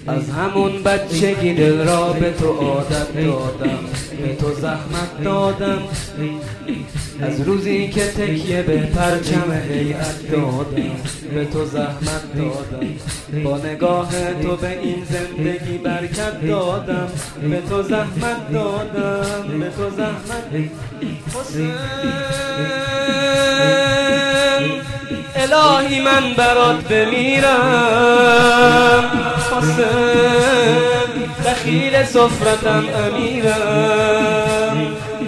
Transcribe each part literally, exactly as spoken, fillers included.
از همون بچگی دل را به تو عادت دادم، به تو زحمت دادم، از روزی که تکیه به پرچم هیئت دادم، به تو زحمت دادم، با نگاه تو به این زندگی برکت دادم، به تو زحمت دادم، به تو زحمت. حسین الهی من برات بمیرم، حسین دخیل سفرتم امیرم،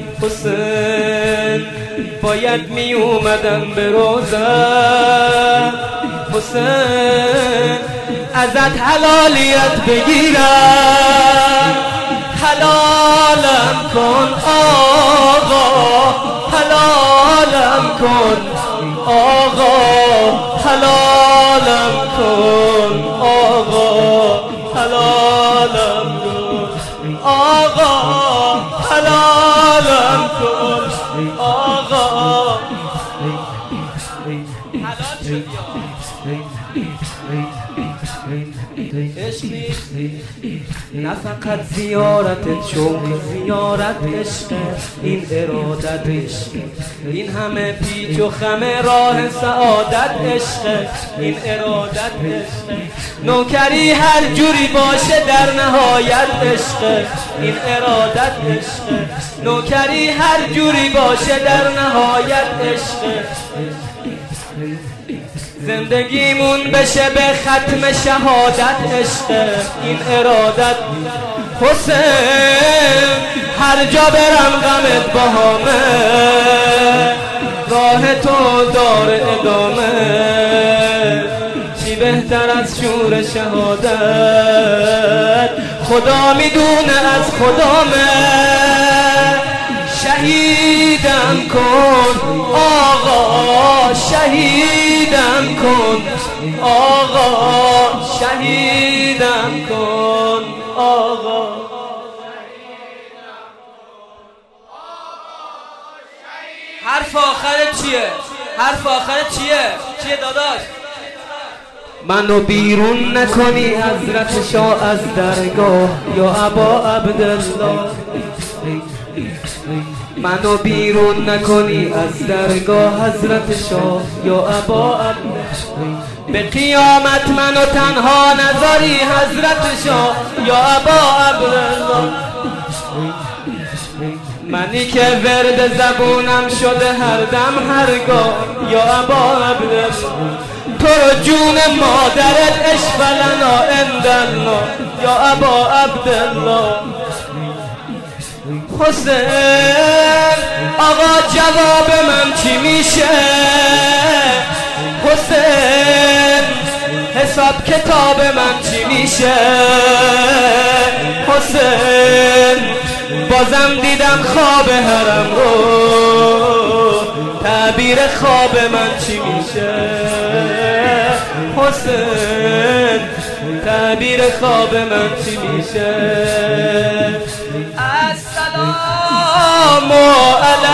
حسین باید می اومدم به روزت، حسین ازت حلالیت بگیرم، حلالم کن آقا، حلالم کن آقا، حلالم کن آقا، حلالم کن آقا، حلالم کن آقا. حلال شد نه فقط زیارتت شوق زیارت عشق، این ارادت عشق، این همه پیچ و خم راه سعادت عشق، این ارادت عشق، نوکری هر جوری باشه در نهایت عشق، این ارادت عشق، نوکری هر جوری باشه در نهایت عشق، زندگیمون بشه به ختم شهادت عشق، این ارادت. حسین هر جا برم غمت باهامه، راه تو دار ادامه، چی بهتر از شور شهادت، خدا میدونه از خدامه، شهیدم کن آقا، شهیدم کن آقا، شهیدم کن آقا. حرف آخرت چیه؟ حرف آخرت چیه؟ چیه داداش؟ منو بیرون نکنی حضرت شاه از درگاه یا ابا عبدالله، منو بیرون نکنی از درگاه حضرت شاه یا ابا عبدالله، به قیامت منو تنها نذاری حضرت شاه یا ابا عبدالله، منی که ورد زبونم شده هر دم هرگاه یا ابا عبدالله، تو رو جون مادرت اشفلنا اندالله یا ابا عبدالله. حسین آقا جواب من چی میشه؟ حسین حساب کتاب من چی میشه؟ حسین بازم دیدم خواب حرم رو، تعبیر خواب من چی میشه؟ حسین تعبیر خواب من چی میشه؟ السلام علیکم